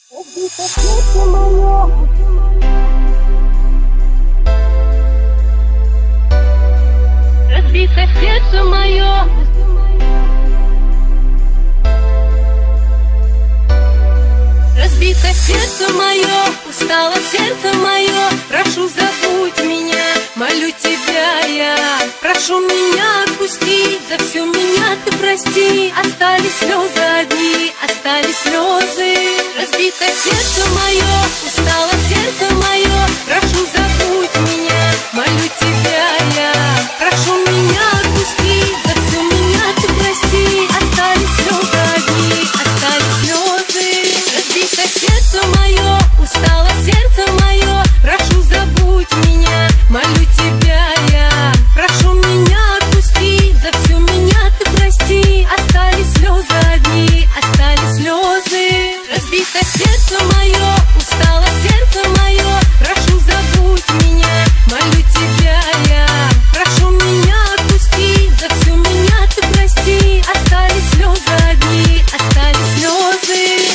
Разбито сердце мое, разбито сердце мое, разбито сердце мое, устало сердце мое. Прошу, забудь меня, молю тебя я. Прошу меня отпустить, за все меня ты прости. Остались слезы одни, остались слезы. Разбито сердце мое, устало сердце мое. Прошу, забудь меня, молю тебя я. Прошу меня отпустить, за все меня ты прости. Остались слезы одни, остались слезы. Разбито сердце мое, устало сердце мое. Прошу, забудь меня, молю тебя я. Прошу меня отпустить, за все меня ты прости. Остались слезы одни, остались слезы. Разбито сердце мое, устало сердце мое. Прошу, забудь меня, молю тебя я. Прошу меня отпустить, за все меня ты прости. Остались слезы одни, остались слезы.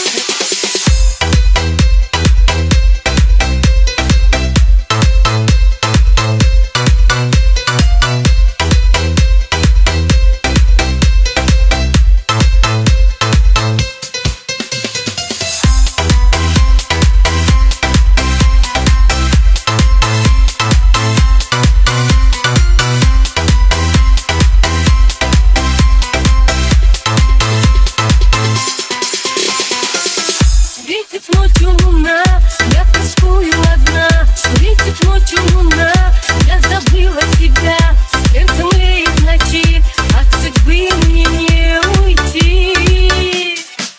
Светит ночью луна, я тоскую одна. Светит ночью луна, я забыла тебя. Сердце млеет в ночи, от судьбы мне не уйти.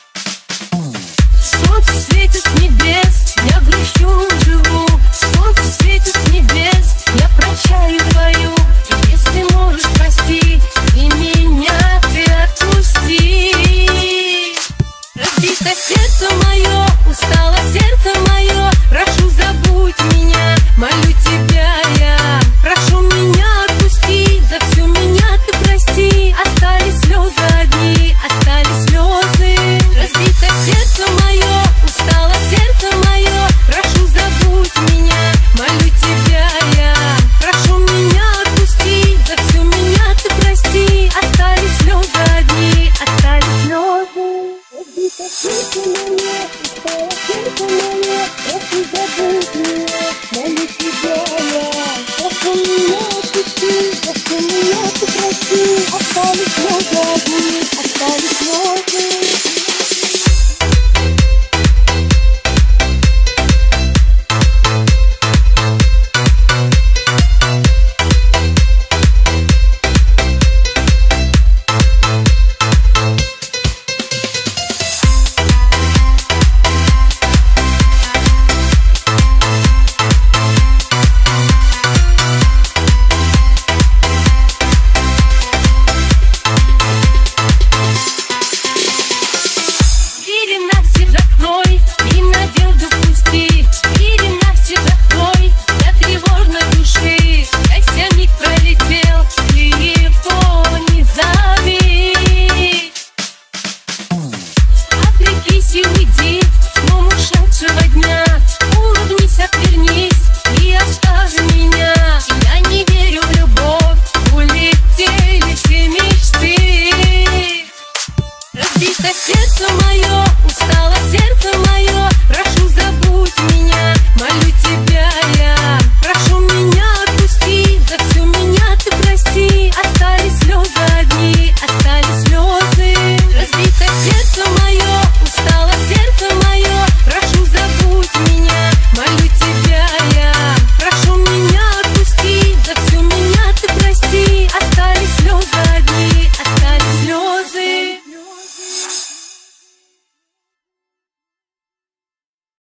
Солнце светит с небес, я грущу, живу. Солнце светит с небес, я прощаю твою. Если можешь, прости, и меня ты отпусти. Разбито сердце мое, устало сердце мое. Прошу, забудь меня, молю тебя я. Прошу меня отпустить, за все меня ты прости. Остались слезы одни, остались слезы. Разбито сердце мое, устало сердце мое. Прошу, забудь меня, молю тебя я. Прошу меня отпустить, за все меня ты прости. Остались слезы одни, остались слезы. Разбито сердце мое, устало сердце мое. Прошу, забудь меня, молю тебя я. Прошу меня отпустить, за все меня ты прости. Остались слезы одни, остались слезы. Уйди.